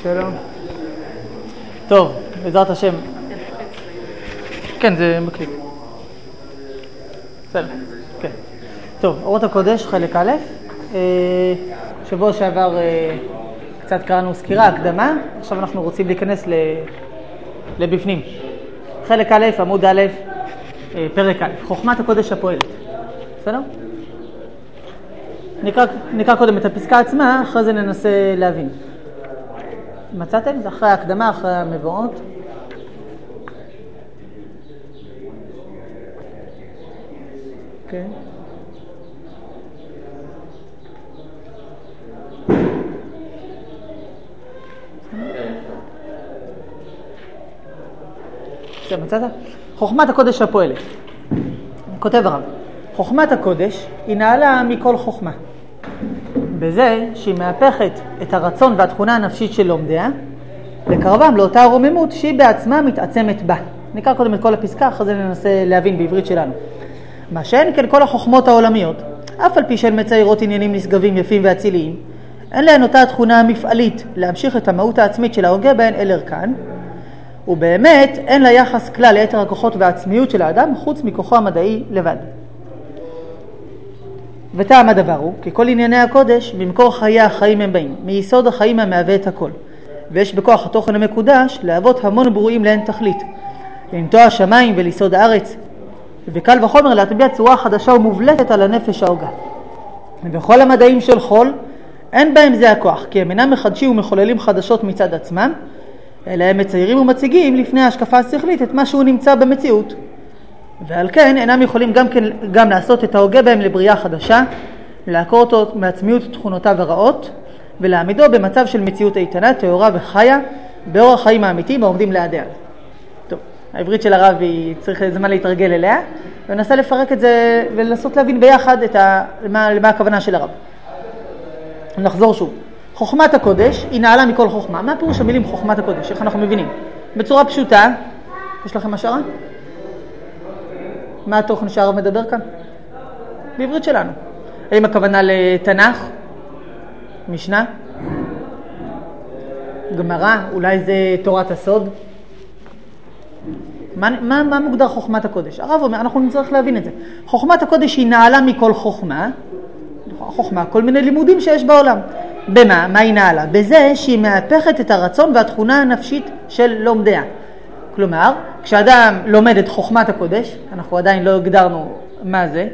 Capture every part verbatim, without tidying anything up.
שלום. טוב, בעזרת השם. כן, זה מקליט. בסדר, כן. טוב, אורות הקודש, חלק א'. שבוע שעבר קצת קראנו סקירה, הקדמה. עכשיו אנחנו רוצים להיכנס לבפנים. חלק א', עמוד א', פרק א', חוכמת הקודש הפועלת. בסדר? נקרא, נקרא קודם את הפסקה עצמה, אחרי זה ננסה להבין. מצאתם? זה אחרי ההקדמה, אחרי המבואות. כן. זה מצאת? חוכמת הקודש הפועלת. כותב הרב, חוכמת הקודש היא נעלה מכל חוכמה. בזה שהיא מהפכת את הרצון והתכונה הנפשית של לומדיה, לקרבם לאותה רוממות שהיא בעצמה מתעצמת בה. נקרא קודם את כל הפסקה, אחרי זה ננסה להבין בעברית שלנו. מה שאין כן כל החוכמות העולמיות, אף על פי שהן מציירות עניינים נשגבים יפים ואציליים, אין להן אותה התכונה המפעלית להמשיך את המהות העצמית של ההוגה בהן אל ערכן, ובאמת אין לה יחס כלל ליתר הכוחות והעצמיות של האדם חוץ מכוחו המדעי לבד. וטעם הדבר הוא, כי כל ענייני הקודש במקור חיי החיים הם באים, מיסוד החיים המהווה את הכל. ויש בכוח התוכן המקודש להוות המון ברואים לאין תכלית, לנטוע השמיים וליסוד הארץ, וקל וחומר להטביע צורה חדשה ומובלטת על הנפש ההוגה. ובכל המדעים של חול אין בהם זה הכוח, כי הם אינם מחדשים ומחוללים חדשות מצד עצמם, אלא הם מציירים ומציגים לפני ההשקפה השכלית את מה שהוא נמצא במציאות. ועל כן אינם יכולים גם, כן, גם לעשות את ההוגה בהם לבריאה חדשה, לעקור אותו מעצמיות תכונותיו הרעות, ולעמידו במצב של מציאות איתנה, תאורה וחיה, באור החיים האמיתיים העומדים לידיה. טוב, העברית של הרב היא צריך זמן להתרגל אליה, וננסה לפרק את זה ולנסות להבין ביחד את ה, למה, למה הכוונה של הרב. נחזור שוב. חוכמת הקודש היא נעלה מכל חוכמה. מה פירוש המילים חוכמת הקודש? איך אנחנו מבינים? בצורה פשוטה, יש לכם השערה? מה התוכן שהרב מדבר כאן? בעברית שלנו. האם הכוונה לתנ"ך? משנה? גמרא? אולי זה תורת הסוד? מה, מה, מה מוגדר חוכמת הקודש? הרב אומר, אנחנו נצטרך להבין את זה. חוכמת הקודש היא נעלה מכל חוכמה. חוכמה, כל מיני לימודים שיש בעולם. במה? מה היא נעלה? בזה שהיא מהפכת את הרצון והתכונה הנפשית של לומדיה. כלומר, כשאדם לומד את חוכמת הקודש, אנחנו עדיין לא הגדרנו מה זה,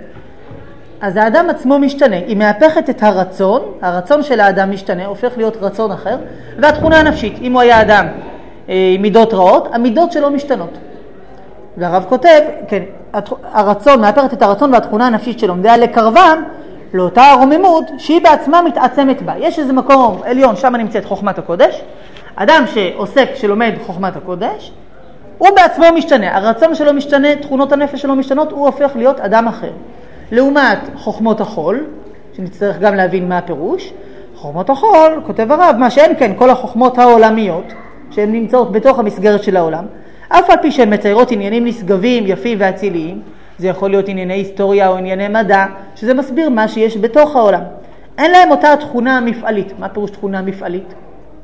אז האדם עצמו משתנה. היא מהפכת את הרצון, הרצון של האדם משתנה, הופך להיות רצון אחר, והתכונה הנפשית. אם הוא היה אדם עם מידות רעות, המידות שלו משתנות. והרב כותב, כן, הרצון, מהפכת את הרצון והתכונה הנפשית של לומדיה לקרבם, לאותה הרוממות שהיא בעצמה מתעצמת בה. יש איזה מקום עליון, שם נמצאת חוכמת הקודש. אדם שעוסק, שלומד חוכמת הקודש, הוא בעצמו משתנה. הרצון שלו משתנה, תכונות הנפש שלו משתנות, הוא הופך להיות אדם אחר. לעומת חוכמות החול, שנצטרך גם להבין מה הפירוש, חוכמות החול, כותב הרב, מה שאין כן, כל החוכמות העולמיות, שהן נמצאות בתוך המסגרת של העולם, אף על פי שהן מציירות עניינים נשגבים, יפים ואציליים, זה יכול להיות ענייני היסטוריה או ענייני מדע, שזה מסביר מה שיש בתוך העולם. אין להם אותה תכונה מפעלית. מה פירוש תכונה מפעלית?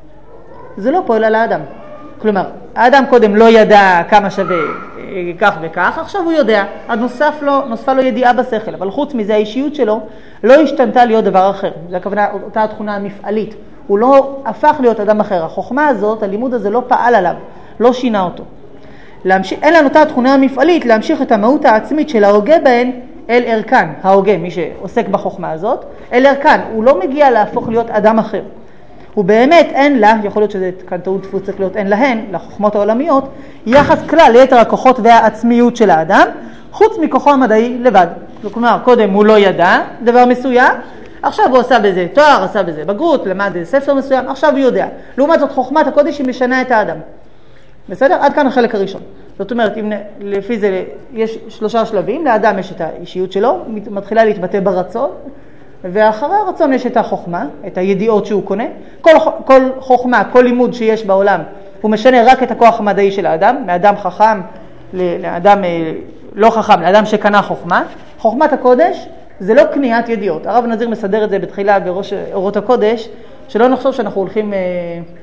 זה לא פועל על האדם. כלומר, האדם קודם לא ידע כמה שווה כך וכך, עכשיו הוא יודע. עד נוסף לו, נוספה לו ידיעה בשכל, אבל חוץ מזה האישיות שלו לא השתנתה להיות דבר אחר. זה הכוונה, אותה תכונה המפעלית. הוא לא הפך להיות אדם אחר. החוכמה הזאת, הלימוד הזה לא פעל עליו, לא שינה אותו. להמשיך, אין לנו אותה התכונה המפעלית להמשיך את המהות העצמית של ההוגה בהן אל ערכן. ההוגה, מי שעוסק בחוכמה הזאת, אל ערכן. הוא לא מגיע להפוך להיות אדם אחר. הוא באמת אין לה, יכול להיות שזה כאן טעות דפוס צריך להיות אין להן, לחוכמות העולמיות, יחס כלל ליתר הכוחות והעצמיות של האדם, חוץ מכוחו המדעי לבד. כלומר, קודם הוא לא ידע דבר מסוים, עכשיו הוא עשה בזה תואר, עשה בזה בגרות, למד ספר מסוים, עכשיו הוא יודע. לעומת זאת, חוכמת הקודש היא משנה את האדם. בסדר? עד כאן החלק הראשון. זאת אומרת, אם לפי זה יש שלושה שלבים, לאדם יש את האישיות שלו, מתחילה להתבטא ברצון, ואחרי הרצון יש את החוכמה, את הידיעות שהוא קונה. כל, כל חוכמה, כל לימוד שיש בעולם, הוא משנה רק את הכוח המדעי של האדם, מאדם חכם לאדם לא חכם, לאדם שקנה חוכמה. חוכמת הקודש זה לא קניית ידיעות. הרב נזיר מסדר את זה בתחילה בראש אורות הקודש, שלא נחשוב שאנחנו הולכים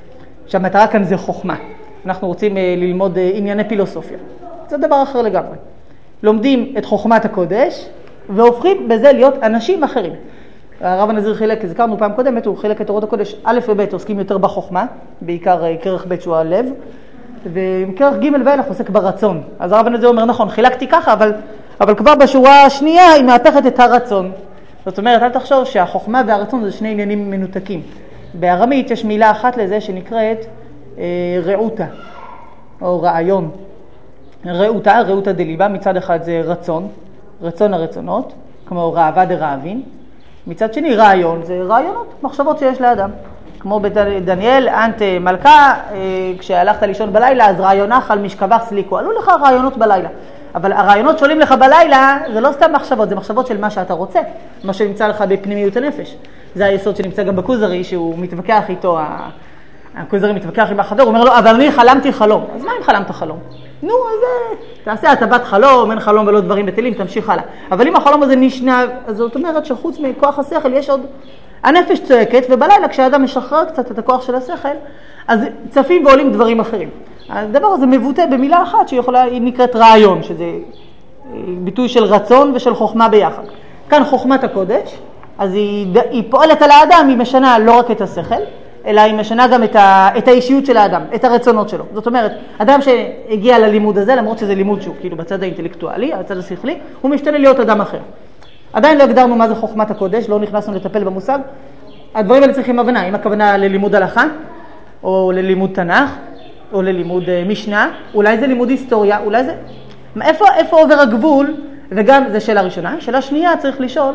שהמטרה כאן זה חוכמה. אנחנו רוצים ללמוד ענייני פילוסופיה. זה דבר אחר לגמרי. לומדים את חוכמת הקודש, והופכים בזה להיות אנשים אחרים. הרב הנזיר חילק, הזכרנו פעם קודמת, הוא חילק את אורות הקודש א' וב' עוסקים יותר בחוכמה, בעיקר כרך ב' שהוא הלב, וכרך ג' ואילך עוסק ברצון. אז הרב הנזיר אומר, נכון, חילקתי ככה, אבל, אבל כבר בשורה השנייה היא מהפכת את הרצון. זאת אומרת, אל תחשוב שהחוכמה והרצון זה שני עניינים מנותקים. בארמית יש מילה אחת לזה שנקראת אה, רעותה, או רעיון. רעותה, רעותה דליבה, מצד אחד זה רצון, רצון הרצונות, כמו רעבה דרעבין. מצד שני, רעיון, זה רעיונות, מחשבות שיש לאדם. כמו בדניאל, אנט מלכה, כשהלכת לישון בלילה, אז רעיונך על משכבך סליקו. עלו לך רעיונות בלילה. אבל הרעיונות שעולים לך בלילה, זה לא סתם מחשבות, זה מחשבות של מה שאתה רוצה, מה שנמצא לך בפנימיות הנפש. זה היסוד שנמצא גם בקוזרי, שהוא מתווכח איתו, הקוזרי מתווכח עם החבר, הוא אומר לו, אבל אני חלמתי חלום. אז מה אם חלמת חלום? נו, אז תעשה הטבת חלום, אין חלום ולא דברים בטלים, תמשיך הלאה. אבל אם החלום הזה נשנה, אז זאת אומרת שחוץ מכוח השכל יש עוד... הנפש צועקת, ובלילה כשאדם משחרר קצת את הכוח של השכל, אז צפים ועולים דברים אחרים. הדבר הזה מבוטא במילה אחת שיכולה, היא נקראת רעיון, שזה ביטוי של רצון ושל חוכמה ביחד. כאן חוכמת הקודש, אז היא, היא פועלת על האדם, היא משנה לא רק את השכל, אלא היא משנה גם את, ה, את האישיות של האדם, את הרצונות שלו. זאת אומרת, אדם שהגיע ללימוד הזה, למרות שזה לימוד שהוא כאילו בצד האינטלקטואלי, הצד השכלי, הוא משתנה להיות אדם אחר. עדיין לא הגדרנו מה זה חוכמת הקודש, לא נכנסנו לטפל במושג. הדברים האלה צריכים הבנה, אם הכוונה ללימוד הלכה, או ללימוד תנ"ך, או ללימוד משנה, אולי זה לימוד היסטוריה, אולי זה... איפה, איפה עובר הגבול? וגם, זו שאלה ראשונה. שאלה שנייה צריך לשאול,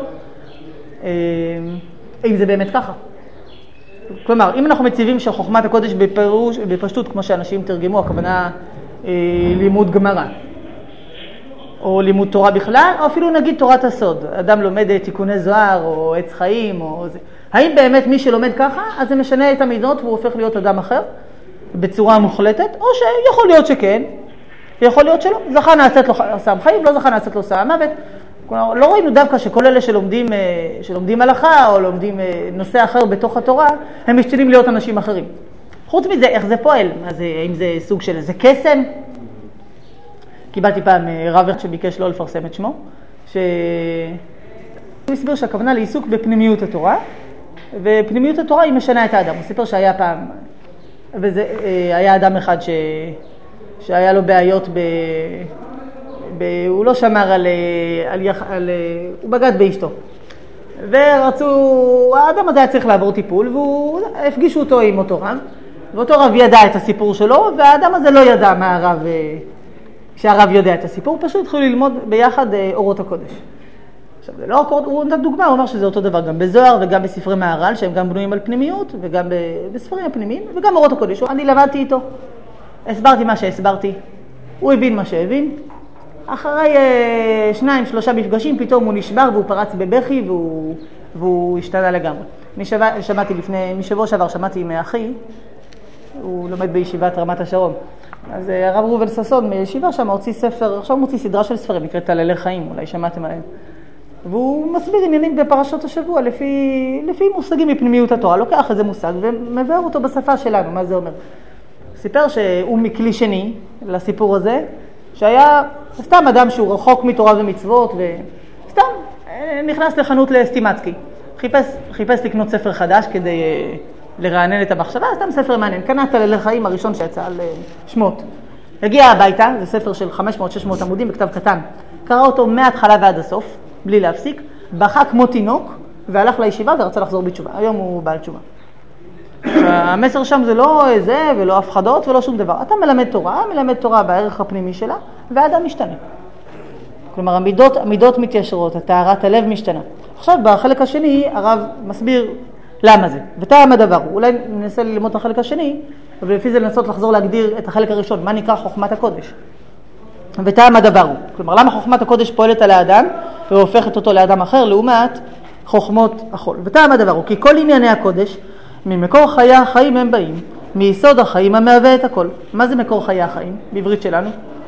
אם זה באמת ככה. כלומר, אם אנחנו מציבים שחוכמת הקודש בפירוש, בפשטות, כמו שאנשים תרגמו, הכוונה לימוד גמרא, או לימוד תורה בכלל, או אפילו נגיד תורת הסוד. אדם לומד תיקוני זוהר, או עץ חיים, או זה. האם באמת מי שלומד ככה, אז זה משנה את המידות והוא הופך להיות אדם אחר, בצורה מוחלטת, או שיכול להיות שכן, יכול להיות שלא. זכה נעשית לו סם חיים, לא זכה נעשית לו סם מוות. כלומר, לא ראינו דווקא שכל אלה שלומדים, שלומדים הלכה, או לומדים נושא אחר בתוך התורה, הם משתנים להיות אנשים אחרים. חוץ מזה, איך זה פועל? אז האם זה סוג של איזה קסם? קיבלתי פעם רב שביקש לא לפרסם את שמו, שהוא הסביר שהכוונה לעיסוק בפנימיות התורה, ופנימיות התורה היא משנה את האדם. הוא סיפר שהיה פעם, וזה היה אדם אחד ש... שהיה לו בעיות ב... ב... הוא לא שמר על... על... על... הוא בגד באשתו. ורצו, האדם הזה היה צריך לעבור טיפול, והוא הפגישו אותו עם אותו רב, ואותו רב ידע את הסיפור שלו, והאדם הזה לא ידע מה הרב... כשהרב יודע את הסיפור, פשוט התחילו ללמוד ביחד אורות הקודש. עכשיו, זה לא אורות, הוא נתן דוגמה, הוא אומר שזה אותו דבר גם בזוהר וגם בספרי מהר"ל, שהם גם בנויים על פנימיות, וגם בספרים הפנימיים, וגם אורות הקודש. אני למדתי איתו, הסברתי מה שהסברתי, הוא הבין מה שהבין. אחרי שניים, שלושה מפגשים, פתאום הוא נשבר והוא פרץ בבכי, והוא, והוא השתנה לגמרי. אני שמעתי לפני, משבוע שעבר שמעתי מאחי, הוא לומד בישיבת רמת השרון. אז הרב ראובן ששון מישיבה שם הוציא ספר, עכשיו הוא מוציא סדרה של ספרים, נקראת תללי חיים, אולי שמעתם עליהם. והוא מסביר עניינים בפרשות השבוע לפי, לפי מושגים מפנימיות התורה, לוקח איזה מושג ומבאר אותו בשפה שלנו, מה זה אומר. סיפר שהוא מכלי שני לסיפור הזה, שהיה סתם אדם שהוא רחוק מתורה ומצוות, וסתם נכנס לחנות לסטימצקי, חיפש, חיפש לקנות ספר חדש כדי לרענן את המחשבה, סתם ספר מעניין, קנה תללי חיים הראשון שיצא על שמות. הגיע הביתה, זה ספר של חמש מאות שש מאות עמודים בכתב קטן, קרא אותו מההתחלה ועד הסוף, בלי להפסיק, בכה כמו תינוק, והלך לישיבה ורצה לחזור בתשובה. היום הוא בעל תשובה. המסר שם זה לא זה ולא הפחדות ולא שום דבר. אתה מלמד תורה, מלמד תורה בערך הפנימי שלה, והאדם משתנה. כלומר, המידות, המידות מתיישרות, הטהרת הלב משתנה. עכשיו, בחלק השני, הרב מסביר למה זה. וטעם הדבר, אולי ננסה ללמוד את החלק השני, אבל לפי זה לנסות לחזור להגדיר את החלק הראשון, מה נקרא חוכמת הקודש. וטעם הדבר הוא. כלומר, למה חוכמת הקודש פועלת על האדם, והופכת אותו לאדם אחר, לעומת חוכמות החול. וטעם הדבר הוא, כי כל ענייני הקודש, ממקור חיי החיים הם באים, מיסוד החיים המהווה את הכל. מה זה מקור חיי החיים, בעברית שלנו?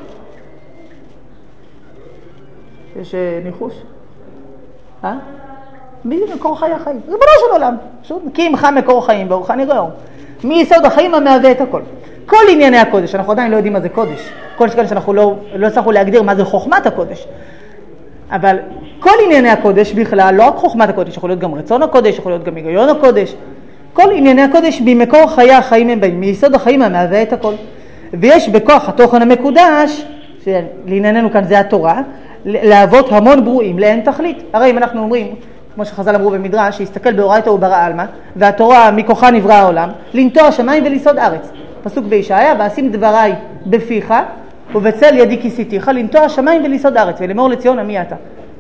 יש ניחוש? אה? מי זה מקור חיי החיים? ריבונו של עולם. פשוט, כי עמך מקור חיים, ואורך נראה אור. מיסוד החיים המהווה את הכל. כל ענייני הקודש, אנחנו עדיין לא יודעים מה זה קודש. כל שכן שאנחנו לא, לא הצלחנו להגדיר מה זה חוכמת הקודש. אבל כל ענייני הקודש בכלל, לא רק חוכמת הקודש, יכול להיות גם רצון הקודש, יכול להיות גם היגיון הקודש. כל ענייני הקודש במקור חיי החיים הם באים, מיסוד החיים המהווה את הכל. ויש בכוח התוכן המקודש, שלענייננו כאן זה התורה, להוות המון ברואים לאין תכלית. הרי אם אנחנו אומרים, כמו שחז"ל אמרו במדרש, שיסתכל באורייתא וברא עלמא, והתורה מכוחה נברא העולם, לנטוע שמיים וליסוד ארץ. פסוק בישעיה, ואשים דבריי בפיך, ובצל ידי כיסיתיך, לנטוע שמיים וליסוד ארץ, ולאמור לציון עמי אתה.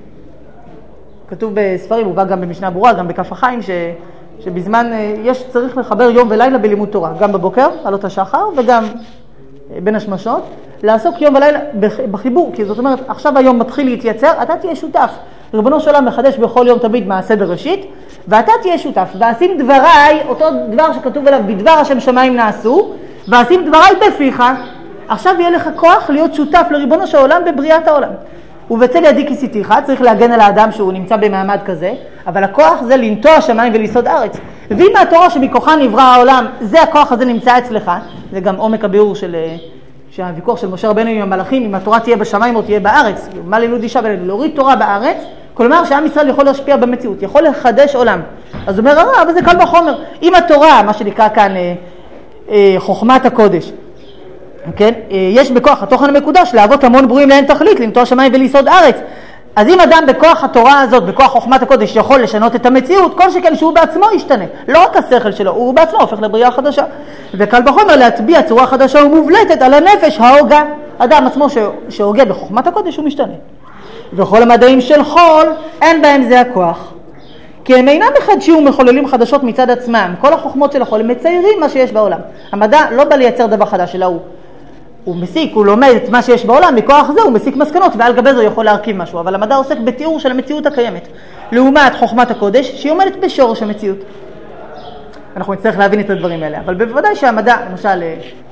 כתוב בספרים, ובא גם במשנה ברורה, גם בכף החיים, ש... שבזמן יש צריך לחבר יום ולילה בלימוד תורה, גם בבוקר, עלות השחר, וגם בין השמשות, לעסוק יום ולילה בחיבור, כי זאת אומרת, עכשיו היום מתחיל להתייצר, אתה תהיה שותף. ריבונו של עולם מחדש בכל יום תמיד מעשה בראשית, ואתה תהיה שותף. ואשים דבריי, אותו דבר שכתוב עליו, בדבר השם שמיים נעשו, ואשים דבריי בפיך, עכשיו יהיה לך כוח להיות שותף לריבונו של עולם בבריאת העולם. ובצל ידי כיסיתיך, צריך להגן על האדם שהוא נמצא במעמד כזה, אבל הכוח זה לנטוע שמיים וליסוד ארץ. ואם התורה שמכוחה נברא העולם, זה הכוח הזה נמצא אצלך, זה גם עומק הביאור של שהוויכוח של משה רבנו עם המלאכים, אם התורה תהיה בשמיים או תהיה בארץ, מה לילוד אישה ולילוד, להוריד תורה בארץ, כלומר שעם ישראל יכול להשפיע במציאות, יכול לחדש עולם. אז אומר הרב, אבל זה קל וחומר. אם התורה, מה שנקרא כאן אה, אה, חוכמת הקודש, כן? אה, יש בכוח התוכן המקודש להוות המון ברואים לאין תכלית, לנטוע שמיים וליסוד ארץ. אז אם אדם בכוח התורה הזאת, בכוח חוכמת הקודש, יכול לשנות את המציאות, כל שכן שהוא בעצמו ישתנה. לא רק השכל שלו, הוא בעצמו הופך לבריאה חדשה. וקל וחומר להטביע צורה חדשה ומובלטת על הנפש ההוגה. אדם עצמו שהוגה בחוכמת הקודש הוא משתנה. וכל המדעים של חול, אין בהם זה הכוח. כי הם אינם מחדשים ומחוללים חדשות מצד עצמם. כל החוכמות של החול הם מציירים מה שיש בעולם. המדע לא בא לייצר דבר חדש, אלא הוא. הוא מסיק, הוא לומד את מה שיש בעולם, מכוח זה הוא מסיק מסקנות, ועל גבי זה הוא יכול להרכיב משהו. אבל המדע עוסק בתיאור של המציאות הקיימת. לעומת חוכמת הקודש, שהיא עומדת בשורש המציאות. אנחנו נצטרך להבין את הדברים האלה. אבל בוודאי שהמדע, למשל,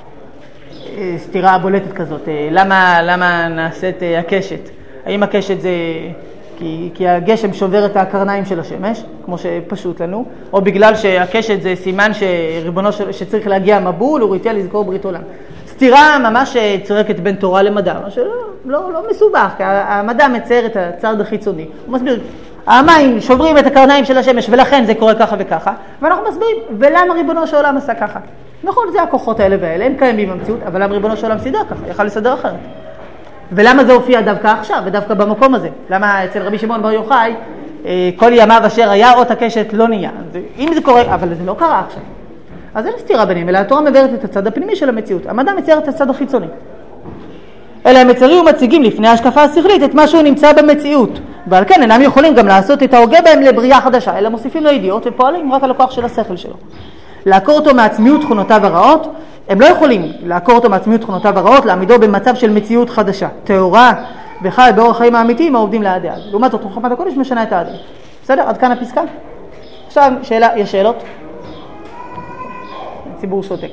סתירה בולטת כזאת, למה, למה נעשית הקשת? האם הקשת זה כי, כי הגשם שובר את הקרניים של השמש, כמו שפשוט לנו, או בגלל שהקשת זה סימן שריבונו של, שצריך להגיע מבול, הוא ריתיה לזכור ברית עולם. סתירה ממש צורקת בין תורה למדע, שלא לא, לא מסובך, כי המדע מצייר את הצד החיצוני. הוא מסביר, המים שוברים את הקרניים של השמש, ולכן זה קורה ככה וככה, ואנחנו מסבירים, ולמה ריבונו של עולם עשה ככה? נכון, זה הכוחות האלה והאלה, הם קיימים במציאות, אבל למה ריבונו של עולם סידר ככה? יכל לסדר אחרת. ולמה זה הופיע דווקא עכשיו, ודווקא במקום הזה? למה אצל רבי שמעון בר יוחאי, כל ימיו אשר היה אות הקשת לא נהיה? אם זה קורה, אבל זה לא קרה עכשיו. אז אין סתירה ביניהם, אלא התורה מבארת את הצד הפנימי של המציאות. המדע מצייר את הצד החיצוני. אלא הם מציירים ומציגים לפני ההשקפה השכלית את מה שהוא נמצא במציאות. ועל כן אינם יכולים גם לעשות את ההוגה בהם לבריאה חדשה, אלא מוסיפים לו ידיעות ופועלים רק על הכוח של השכל שלו. לעקור אותו מעצמיות תכונותיו הרעות, הם לא יכולים לעקור אותו מעצמיות תכונותיו הרעות, להעמידו במצב של מציאות חדשה, טהורה, וחי באורח חיים האמיתיים העובדים לעדי עד. לעומת זאת, חוכמת הקודש משנה את האדם. בסדר? עד כאן הפסקה? עכשיו, שאלה, יש שאלות? ציבור שותק.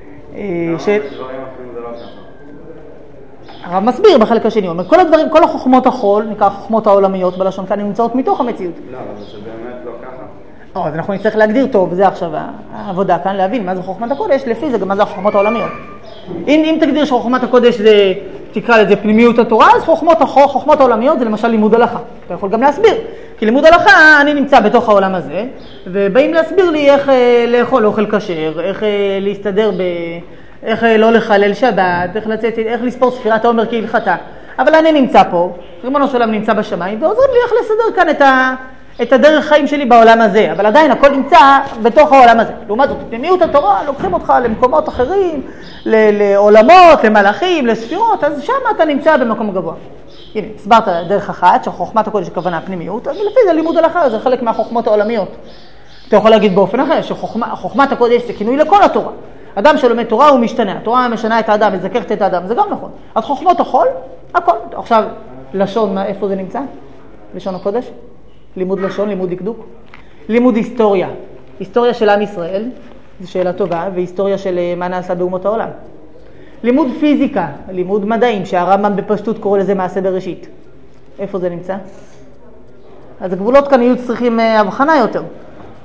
הרב מסביר בחלק השני, אומר, כל הדברים, כל החוכמות החול, נקרא חוכמות העולמיות בלשון כאן, נמצאות מתוך המציאות. לא, אבל זה באמת לא ככה. אז אנחנו נצטרך להגדיר טוב, וזה עכשיו העבודה כאן, להבין מה זה חוכמת הקודש, לפי זה גם מה זה החוכמות העולמיות. אם, אם תגדיר שחוכמת הקודש זה, תקרא לזה פנימיות התורה, אז חוכמות, חוכמות העולמיות זה למשל לימוד הלכה. אתה יכול גם להסביר, כי לימוד הלכה אני נמצא בתוך העולם הזה, ובאים להסביר לי איך לאכול אוכל כשר, איך להסתדר ב... איך לא לחלל שבת, איך לצאת, איך לספור ספירת העומר כהלכתה. אבל אני נמצא פה, ריבונו של עולם נמצא בשמיים, ועוזרים לי איך לסדר כאן את ה... את הדרך חיים שלי בעולם הזה, אבל עדיין הכל נמצא בתוך העולם הזה. לעומת זאת, פנימיות התורה, לוקחים אותך למקומות אחרים, לעולמות, למלאכים, לספירות, אז שם אתה נמצא במקום גבוה. הנה, הסברת דרך אחת, שחוכמת הקודש הכוונה הפנימיות, אז לפי זה לימוד הלכה, זה חלק מהחוכמות העולמיות. אתה יכול להגיד באופן אחר, שחוכמת הקודש זה כינוי לכל התורה. אדם שלומד תורה הוא משתנה, התורה משנה את האדם, מזכרת את האדם, זה גם נכון. אז חוכמות החול, הכל. עכשיו, לשון, איפה זה נמצא? לשון הקודש? לימוד לשון, לימוד דקדוק. לימוד היסטוריה. היסטוריה של עם ישראל, זו שאלה טובה, והיסטוריה של מה נעשה באומות העולם. לימוד פיזיקה, לימוד מדעים, שהרמב"ם בפשטות קורא לזה מעשה בראשית. איפה זה נמצא? אז הגבולות כאן יהיו צריכים הבחנה יותר.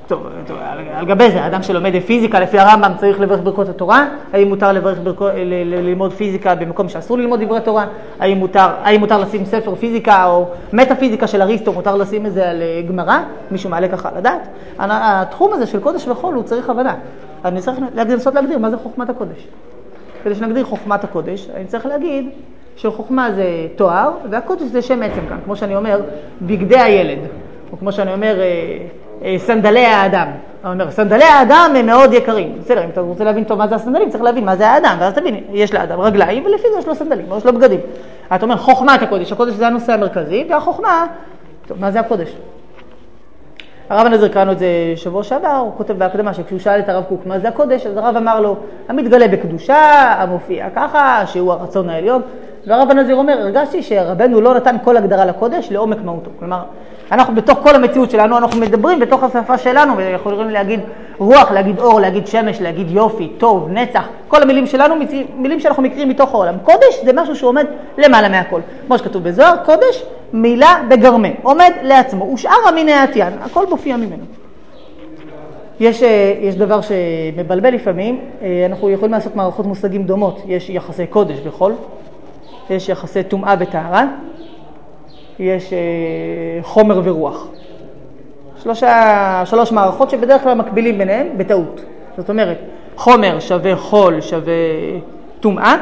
טוב, טוב, על גבי זה, האדם שלומד פיזיקה, לפי הרמב"ם צריך לברך ברכות התורה, האם מותר לברך ברכות, ללמוד פיזיקה במקום שאסור ללמוד דברי תורה, האם מותר, האם מותר לשים ספר פיזיקה או מטאפיזיקה של אריסטו, מותר לשים את זה על גמרא, מישהו מעלה ככה לדעת. התחום הזה של קודש וחול הוא צריך הבנה. אני צריך לנסות להגדיר מה זה חוכמת הקודש. כדי שנגדיר חוכמת הקודש, אני צריך להגיד שחוכמה זה תואר, והקודש זה שם עצם כאן, כמו שאני אומר, בגדי הילד, או כמו שאני אומר, סנדלי האדם. אני אומר, סנדלי האדם הם מאוד יקרים. בסדר, אם אתה רוצה להבין טוב מה זה הסנדלים, צריך להבין מה זה האדם, ואז תבין, יש לאדם רגליים, ולפי זה יש לו סנדלים, או יש לו בגדים. אתה אומר, חוכמת הקודש, הקודש זה הנושא המרכזי, והחוכמה, טוב, מה זה הקודש? הרב הנזיר קראנו את זה שבוע שעבר, הוא כותב בהקדמה שכשהוא שאל את הרב קוק מה זה הקודש, אז הרב אמר לו, המתגלה בקדושה, המופיע ככה, שהוא הרצון העליון, והרב הנזיר אומר, הרגשתי שרבנו לא נתן כל הגדרה לקודש לעומק מהותו. כלומר, אנחנו בתוך כל המציאות שלנו, אנחנו מדברים בתוך השפה שלנו, ויכולים להגיד רוח, להגיד אור, להגיד שמש, להגיד יופי, טוב, נצח, כל המילים שלנו, מילים שאנחנו מכירים מתוך העולם. קודש זה משהו שעומד למעלה מהכל. כמו שכתוב בזוהר, קודש, מילה בגרמה, עומד לעצמו, ושאר המיני העטיין, הכל מופיע ממנו. יש, יש דבר שמבלבל לפעמים, אנחנו יכולים לעשות מערכות מושגים דומות, יש יחסי קודש וחול, יש יחסי טומאה וטהרה, יש חומר ורוח. שלושה, שלוש מערכות שבדרך כלל מקבילים ביניהם בטעות. זאת אומרת, חומר שווה חול שווה טומאה,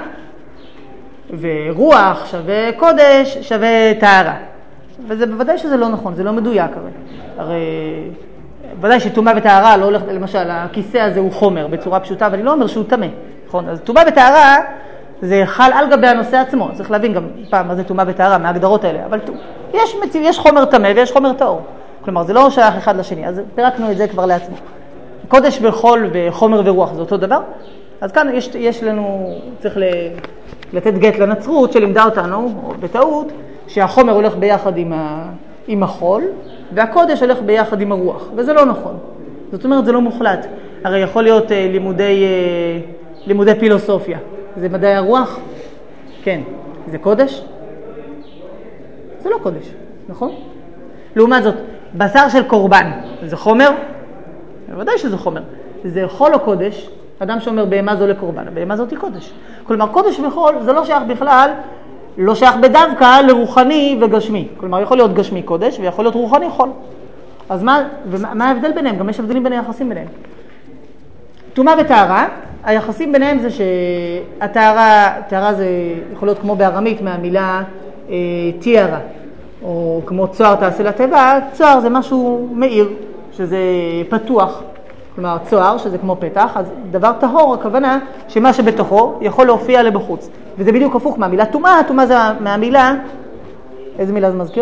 ורוח שווה קודש שווה טהרה. וזה בוודאי שזה לא נכון, זה לא מדויק הרי. הרי ודאי שטומאה וטהרה לא הולך, למשל, הכיסא הזה הוא חומר בצורה פשוטה, אבל אני לא אומר שהוא טמא. נכון? אז טומאה וטהרה זה חל על גבי הנושא עצמו. צריך להבין גם פעם מה זה טומאה וטהרה, מההגדרות האלה. אבל יש, יש חומר טמא ויש חומר טהור. כלומר, זה לא שייך אחד לשני. אז פירקנו את זה כבר לעצמו. קודש וחול וחומר ורוח זה אותו דבר. אז כאן יש, יש לנו, צריך לתת גט לנצרות שלימדה אותנו, בטעות, שהחומר הולך ביחד עם, ה, עם החול, והקודש הולך ביחד עם הרוח. וזה לא נכון. זאת אומרת, זה לא מוחלט. הרי יכול להיות לימודי, לימודי פילוסופיה. זה מדעי הרוח? כן. זה קודש? זה לא קודש, נכון? לעומת זאת, בשר של קורבן, זה חומר? בוודאי שזה חומר. זה חול או קודש? אדם שאומר בהמה זו לקורבן, בהמה זאת היא קודש. כלומר, קודש וחול זה לא שייך בכלל, לא שייך בדווקא לרוחני וגשמי. כלומר, יכול להיות גשמי קודש ויכול להיות רוחני חול. אז מה, ומה ההבדל ביניהם? גם יש הבדלים בין היחסים ביניהם. טומאה וטהרה, היחסים ביניהם זה שהטהרה, טהרה זה יכול להיות כמו בארמית מהמילה אה, תיארה, או כמו צוהר תעשה לטבע, צוהר זה משהו מאיר, שזה פתוח, כלומר צוהר שזה כמו פתח, אז דבר טהור, הכוונה שמה שבתוכו יכול להופיע לבחוץ, וזה בדיוק הפוך מהמילה טומאה, טומאה זה מהמילה, איזה מילה זה מזכיר?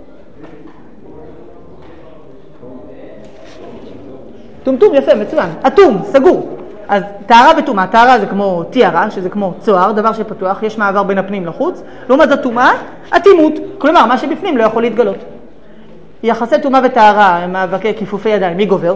טומטום, יפה, מצוין. אטום, סגור. אז טהרה וטומאה, טהרה זה כמו תיארה, שזה כמו צוהר, דבר שפתוח, יש מעבר בין הפנים לחוץ. לעומת זאת טומאה, אטימות, כלומר, מה שבפנים לא יכול להתגלות. יחסי טומאה וטהרה הם מאבקי כיפופי ידיים, מי גובר?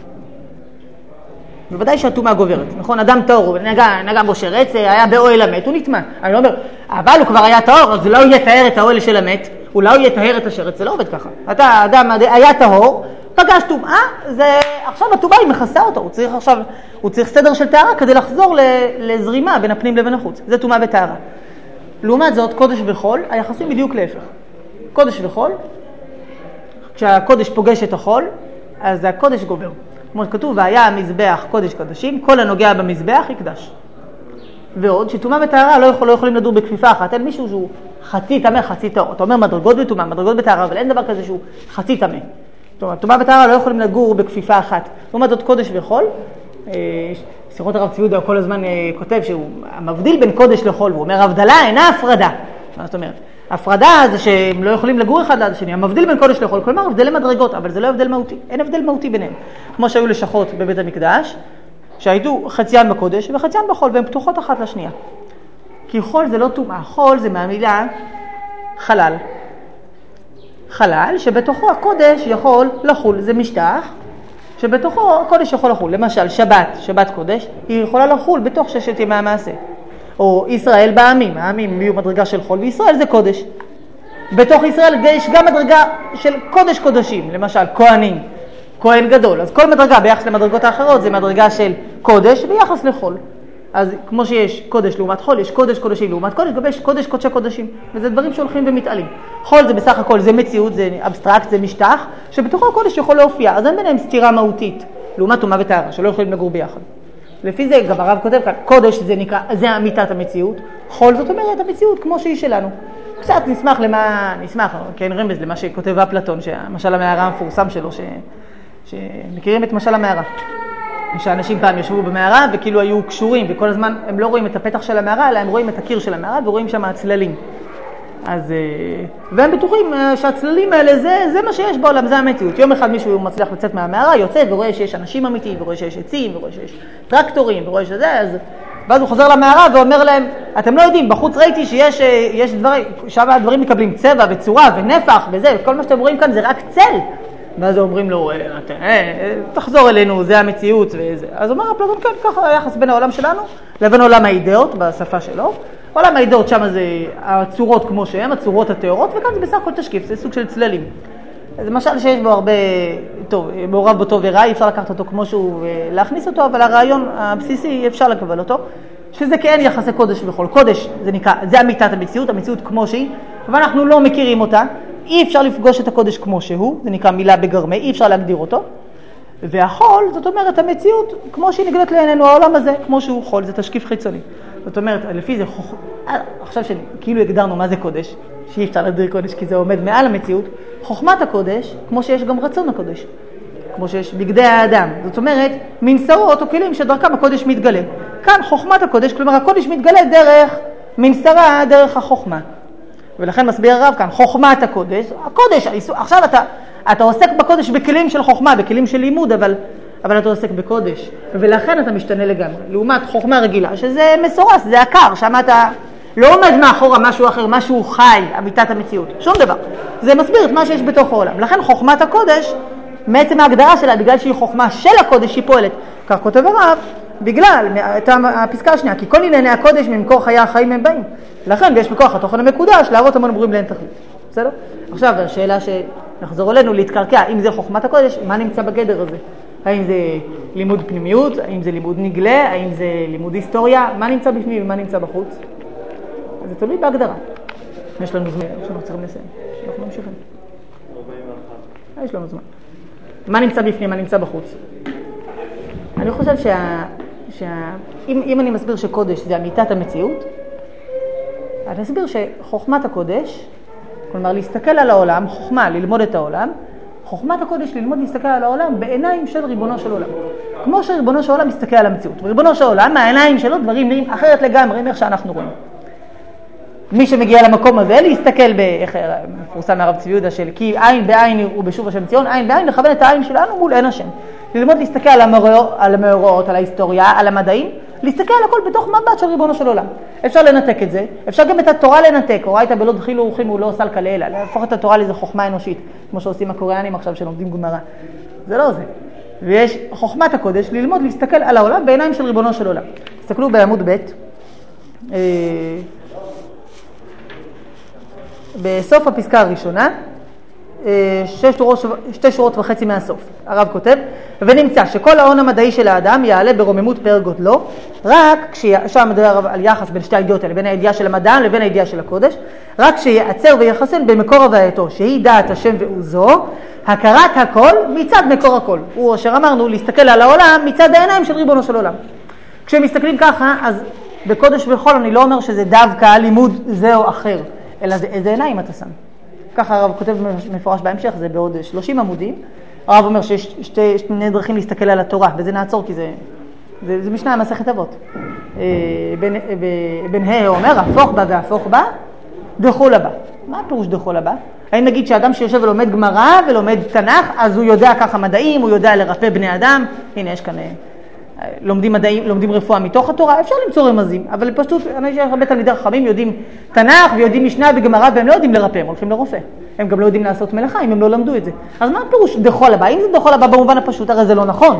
בוודאי שהטומאה גוברת, נכון? אדם טהור, נגע, נגע בו שרץ, היה באוהל המת, הוא נטמא. אני לא אומר, אבל הוא כבר היה טהור, אז אולי הוא יטהר את האוהל של המת, אולי הוא יטהר את השרץ, זה לא עובד ככה. אתה, אדם היה טהור, פגש טומאה, זה עכשיו הטומאה היא מכסה אותו, הוא צריך עכשיו, הוא צריך סדר של טהרה כדי לחזור לזרימה בין הפנים לבין החוץ. זה טומאה וטהרה. לעומת זאת, קודש וחול, היחסים בדיוק להפך. קודש וחול, כשהקודש פוגש את החול, אז הקודש גובר. כמו שכתוב, והיה המזבח קודש קדשים, כל הנוגע במזבח יקדש. ועוד, שטומאה וטהרה לא, יכול, לא יכולים לדור בכפיפה אחת, אין מישהו שהוא חצי טמא, חצי טהור. אתה אומר מדרגות בטומאה, מדרגות בטהרה, אבל אין דבר כזה שהוא חצי טמא. טומאה וטהרה לא יכולים לגור בכפיפה אחת. לעומת זאת קודש וחול, שיחות הרב צבי יהודה כל הזמן כותב שהוא מבדיל בין קודש לחול, והוא אומר הבדלה אינה הפרדה. מה זאת אומרת? הפרדה זה שהם לא יכולים לגור אחד ליד השני, המבדיל בין קודש לחול, כלומר הבדלי מדרגות, אבל זה לא הבדל מהותי, אין הבדל מהותי ביניהם. כמו שהיו לשכות בבית המקדש, שהייתו חציין בקודש וחציין בחול, והן פתוחות אחת לשנייה. כי חול זה לא טומאה, חול זה מהמילה חלל. חלל שבתוכו הקודש יכול לחול, זה משטח, שבתוכו הקודש יכול לחול. למשל, שבת, שבת קודש, היא יכולה לחול בתוך ששת ימי המעשה. או ישראל בעמים, העמים יהיו מדרגה של חול, וישראל זה קודש. בתוך ישראל יש גם מדרגה של קודש קודשים, למשל, כהנים. כהן גדול. אז כל מדרגה ביחס למדרגות האחרות זה מדרגה של קודש ביחס לחול. אז כמו שיש קודש לעומת חול, יש קודש קודשים לעומת קודש, גם יש קודש קודשי קודשים. וזה דברים שהולכים ומתעלים. חול זה בסך הכל, זה מציאות, זה אבסטרקט, זה משטח, שבתוכו הקודש יכול להופיע. אז אין ביניהם סתירה מהותית, לעומת טומאה וטהרה, שלא יכולים לגור ביחד. לפי זה גם הרב כותב כאן, קודש זה נקרא, זה אמיתת המציאות, חול זאת אומרת המציאות כמו שהיא שלנו. קצת נשמח למה, נשמח, כן, רמז למה שכותב אפלטון, שהמשל המערה המפורסם שלו, ש, שמכירים את משל המערה. שאנשים פעם ישבו במערה וכאילו היו קשורים, וכל הזמן הם לא רואים את הפתח של המערה, אלא הם רואים את הקיר של המערה ורואים שם הצללים. אז, והם בטוחים שהצללים האלה זה, זה מה שיש בעולם, זה המציאות. יום אחד מישהו מצליח לצאת מהמערה, יוצא ורואה שיש אנשים אמיתיים, ורואה שיש עצים, ורואה שיש טרקטורים, ורואה שזה, אז... ואז הוא חוזר למערה ואומר להם, אתם לא יודעים, בחוץ ראיתי שיש יש דברים, שם הדברים מקבלים צבע וצורה ונפח וזה, וכל מה שאתם רואים כאן זה רק צל. ואז אומרים לו, תחזור אלינו, זה המציאות וזה. אז אומר אפלטון, כן, ככה היחס בין העולם שלנו לבין עולם האידאות בשפה שלו. עולם האידאות שם זה הצורות כמו שהן, הצורות התיאורות, וכאן זה בסך הכל תשקיף, זה סוג של צללים. זה משל שיש בו הרבה, טוב, מעורב בו טוב ורע, אי אפשר לקחת אותו כמו שהוא ולהכניס אותו, אבל הרעיון הבסיסי אפשר לקבל אותו, שזה כן יחסי קודש וחול. קודש זה נקרא, זה אמיתת המציאות, המציאות כמו שהיא, ואנחנו לא מכירים אותה, אי אפשר לפגוש את הקודש כמו שהוא, זה נקרא מילה בגרמי, אי אפשר להגדיר אותו, והחול, זאת אומרת, המציאות כמו שהיא נגלית לעינינו, העולם הזה כמו שהוא חול, זה תשקיף חיצוני. זאת אומרת, לפי זה, עכשיו שכאילו הגדרנו מה זה קודש, שאי אפשר להגדיר קודש כי זה עומד מעל המציאות, חוכמת הקודש, כמו שיש גם רצון הקודש, כמו שיש בגדי האדם. זאת אומרת, מנסרות או כלים שדרכם הקודש מתגלה. כאן חוכמת הקודש, כלומר הקודש מתגלה דרך מנסרה, דרך החוכמה. ולכן מסביר הרב כאן, חוכמת הקודש, הקודש, עכשיו אתה, אתה עוסק בקודש בכלים של חוכמה, בכלים של לימוד, אבל, אבל אתה עוסק בקודש, ולכן אתה משתנה לגמרי. לעומת חוכמה רגילה, שזה מסורס, זה עקר, שם אתה לא עומד מאחורה משהו אחר, משהו חי, אמיתת המציאות, שום דבר. זה מסביר את מה שיש בתוך העולם. לכן חוכמת הקודש, מעצם ההגדרה שלה, בגלל שהיא חוכמה של הקודש, היא פועלת. כך כותב הרב, בגלל הפסקה השנייה, כי כל ענייני הקודש ממקור חיי החיים הם באים. לכן, ויש בכוח התוכן המקודש, להראות המון ברורים לאין תכלית. בסדר? עכשיו, השאלה שנחזור אלינו להתקרקע, אם זה חוכמת הקודש, מה נמצא בגדר הזה? האם זה לימוד פנימיות? האם זה לימוד נגלה? האם זה לימוד היסטוריה? מה נמצא בפנים ומה נמצא בחוץ? זה תלוי בהגדרה. יש לנו זמן, שאנחנו צריכים לסיים. אנחנו ממשיכים. ארבעים ואחת. יש לנו זמן. מה נמצא בפנים, מה נמצא בחוץ? אני חושב שה... שה... אם, אם אני מסביר שקודש זה אמיתת המציאות, אני אסביר שחוכמת הקודש, כלומר להסתכל על העולם, חוכמה, ללמוד את העולם, חוכמת הקודש ללמוד להסתכל על העולם בעיניים של ריבונו של עולם. כמו שריבונו של עולם מסתכל על המציאות. וריבונו של עולם, מהעיניים שלו דברים נראים אחרת לגמרי מאיך שאנחנו רואים. מי שמגיע למקום הזה, להסתכל באיך מפורסם מהרב צבי יהודה של כי עין בעין הוא בשוב השם ציון, עין בעין לכוון את העין שלנו מול עין השם. ללמוד להסתכל על המאורעות, על המאורעות, על ההיסטוריה, על המדעים, להסתכל על הכל בתוך מבט של ריבונו של עולם. אפשר לנתק את זה, אפשר גם את התורה לנתק, הורייתא בלא דחילו ורחימו לא סלקא לאלא, להפוך את התורה לאיזו חוכמה אנושית, כמו שעושים הקוריאנים עכשיו שלומדים גמרא. זה לא זה. ויש חוכמת הקודש ללמוד להסתכל על העולם בעיניים של ריבונו של עולם. תסתכלו בעמוד ב' בסוף הפסקה הראשונה, שתי שורות, שתי שורות וחצי מהסוף. הרב כותב, ונמצא שכל ההון המדעי של האדם יעלה ברוממות פאר גודלו, רק כשם מדבר על יחס בין שתי הידיעות האלה, בין הידיעה של המדע לבין הידיעה של הקודש, רק שיעצר ויחסן במקור הווייתו, שהיא דעת השם ועוזו, הכרת הכל מצד מקור הכל. הוא אשר אמרנו, להסתכל על העולם מצד העיניים של ריבונו של עולם. כשמסתכלים ככה, אז בקודש וחול אני לא אומר שזה דווקא לימוד זה או אחר, אלא זה איזה עיניים אתה שם. ככה הרב כותב מפורש בהמשך, זה בעוד שלושים עמודים. הרב אומר שיש שתי, שני דרכים להסתכל על התורה, וזה נעצור כי זה, זה, זה משנה המסכת אבות. בן, בן ה' אומר, הפוך בה והפוך בה, דחול הבא. מה הפירוש דחול הבא? האם נגיד שאדם שיושב ולומד גמרא ולומד תנ"ך, אז הוא יודע ככה מדעים, הוא יודע לרפא בני אדם. הנה יש כאן, לומדים מדעים, לומדים רפואה מתוך התורה, אפשר למצוא רמזים, אבל פשוט, אני חושב הרבה תלמידי חכמים יודעים תנ"ך ויודעים משנה וגמרא, והם לא יודעים לרפא, הם הולכים לרופא. הם גם לא יודעים לעשות מלאכה אם הם לא למדו את זה. אז מה הפירוש דחול הבא? אם זה דחול הבא במובן הפשוט, הרי זה לא נכון.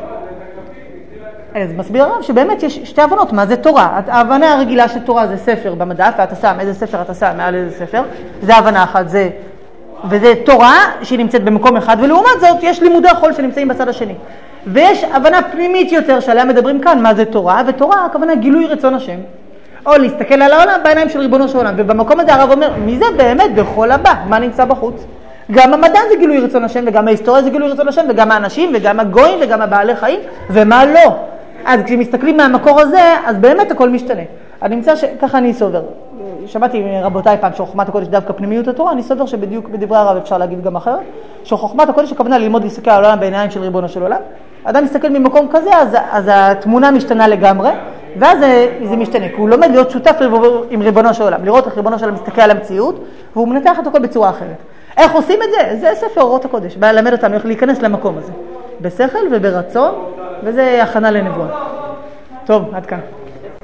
אז מסביר הרב שבאמת יש שתי הבנות, מה זה תורה? ההבנה הרגילה של תורה זה ספר במדף, ואתה שם איזה ספר אתה שם מעל איזה ספר, זה הבנה אחת, זה וזה תורה שהיא נמצאת במקום אחד, ולעומת זאת יש לימודי החול שנמצאים בצד השני. ויש הבנה פנימית יותר שעליה מדברים כאן, מה זה תורה, ותורה הכוונה גילוי רצון השם. או להסתכל על העולם בעיניים של ריבונו של עולם. ובמקום הזה הרב אומר, מי זה באמת בכל הבא? מה נמצא בחוץ? גם המדע זה גילוי רצון השם, וגם ההיסטוריה זה גילוי רצון השם, וגם האנשים, וגם הגויים, וגם הבעלי חיים, ומה לא. אז כשמסתכלים מהמקור הזה, אז באמת הכל משתנה. אני נמצא שככה אני סובר. שמעתי רבותיי פעם שחוכמת הקודש דווקא פנימיות התורה, אני סובר שבדיוק בדברי הרב אפשר להגיד גם אחרת, שחוכמת הקודש הכוונה ללמוד להסתכל על העולם בעיניים של ריבונו של עולם. אדם מסתכל ממקום כזה, אז, אז התמונה משתנה לגמרי, ואז זה, זה משתנה, כי הוא לומד להיות שותף עם ריבונו של עולם, לראות איך ריבונו של עולם מסתכל על המציאות, והוא מנתח את הכל בצורה אחרת. איך עושים את זה? זה ספר אורות הקודש, בא ללמד אותנו איך להיכנס למקום הזה, בשכל וברצון, וזה הכנה לנבואה. טוב, עד כאן.